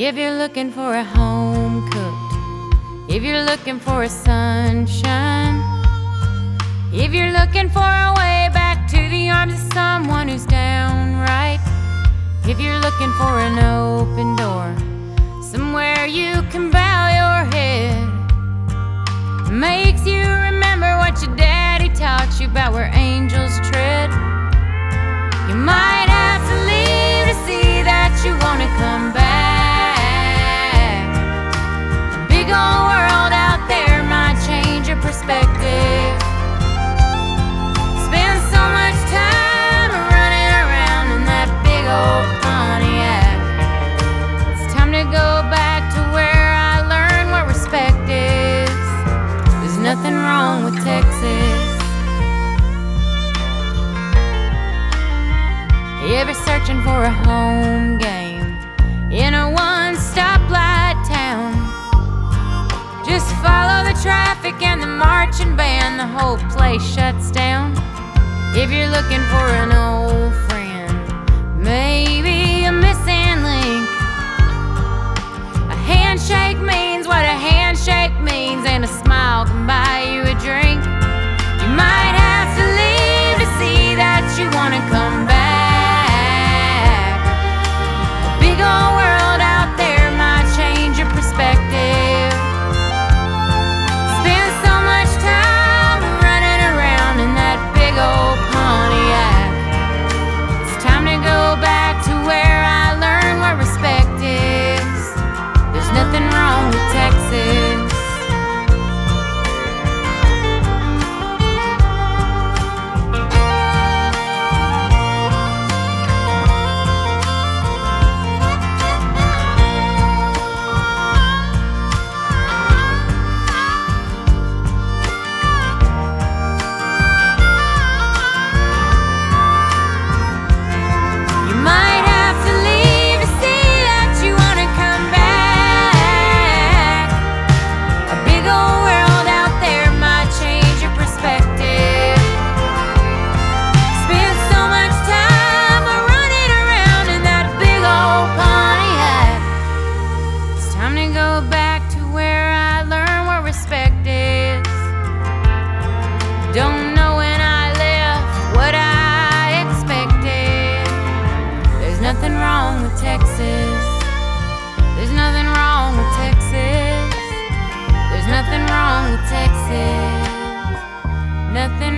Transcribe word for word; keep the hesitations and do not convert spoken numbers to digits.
If you're looking for a home cooked, if you're looking for a sunshine, if you're looking for a way back to the arms of someone who's downright, if you're looking for an open door, somewhere you can bow your head, makes you remember what your daddy taught you about where angels tread. You might have to leave to see that you wanna come back. The big old world out there might change your perspective. Spend so much time running around in that big old Pontiac. It's time to go back to where I learned what respect is. There's nothing wrong with Texas. If you're searching for a home game in a one-stoplight town, just follow the traffic and the marching band, the whole place shuts down. If you're looking for an old friend, maybe a missing link, a handshake means what a handshake means, and a smile can buy you a drink. You might have to leave to see that you want to come back. Big old world out there might change your perspective. Spend so much time running around in that big old Pontiac. It's time to go back to where I learned what respect is. There's nothing wrong with Texas. Don't know when I left what I expected. There's nothing wrong with Texas. There's nothing wrong with Texas. There's nothing wrong with Texas. Nothing